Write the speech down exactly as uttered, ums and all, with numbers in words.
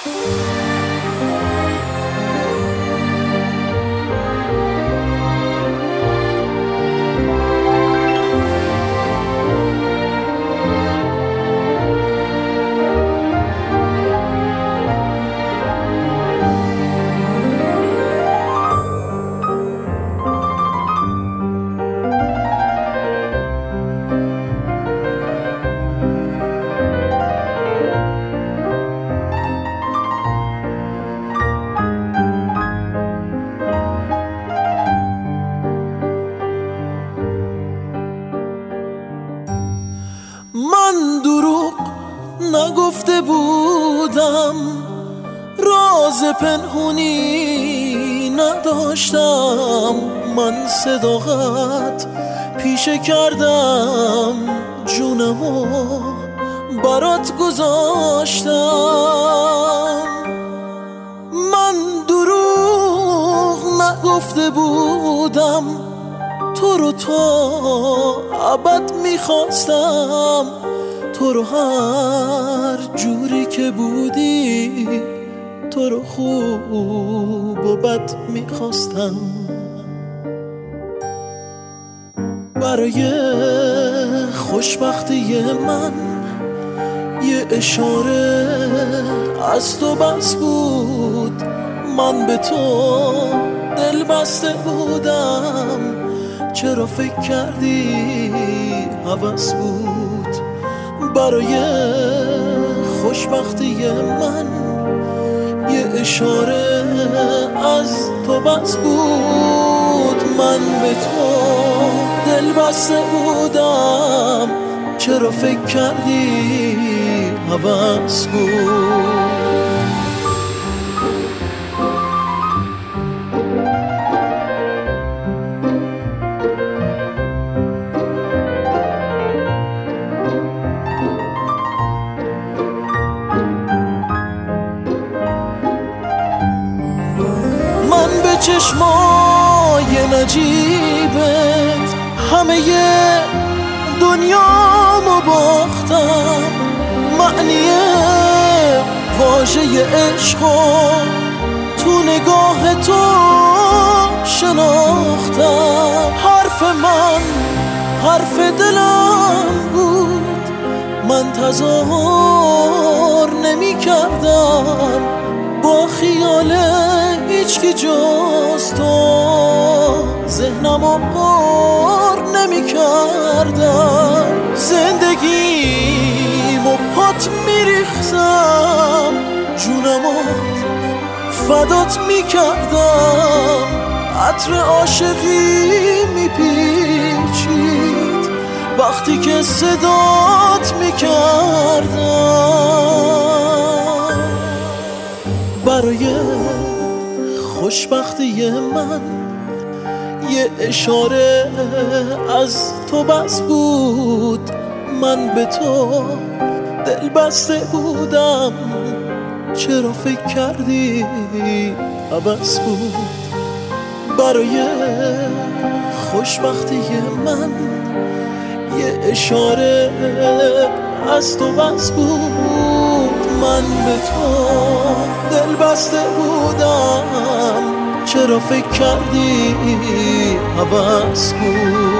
من دروغ نگفته بودم، راز پنهونی نداشتم، من صداقت پیشه کردم، جونمو برات گذاشتم. من دروغ نگفته بودم، تو رو تا ابد میخواستم، تو رو هر جوری که بودی، تو رو خوب و بد میخواستم. برای خوشبختی من یه اشاره از تو بس بود، من به تو دل بسته بودم، چرا فکر کردی هوس بود؟ برای خوشبختی من یه اشاره از تو بس بود، من به تو دل بسته بودم، چرا فکر کردی هوس بود؟ به چشمای نجیبت همه دنیامو باختم، معنی واژه عشقو تو نگاه تو شناختم. حرف من حرف دلم بود، من تظاهر نمی کردم، با خیال هیچکی جز تو ذهنمو پر نمی کردم. زندگیمو پات می ریختم، جونمو فدات می کردم، عطر عاشقی می پیچید وقتی که صدات می کردم. برای خوشبختی من یه اشاره از تو بس بود، من به تو دل بسته بودم، چرا فکر کردی هوس بود؟ برای خوشبختی من یه اشاره از تو بس بود، من به تو دل بسته بودم، چرا فکر کردی هوس بود؟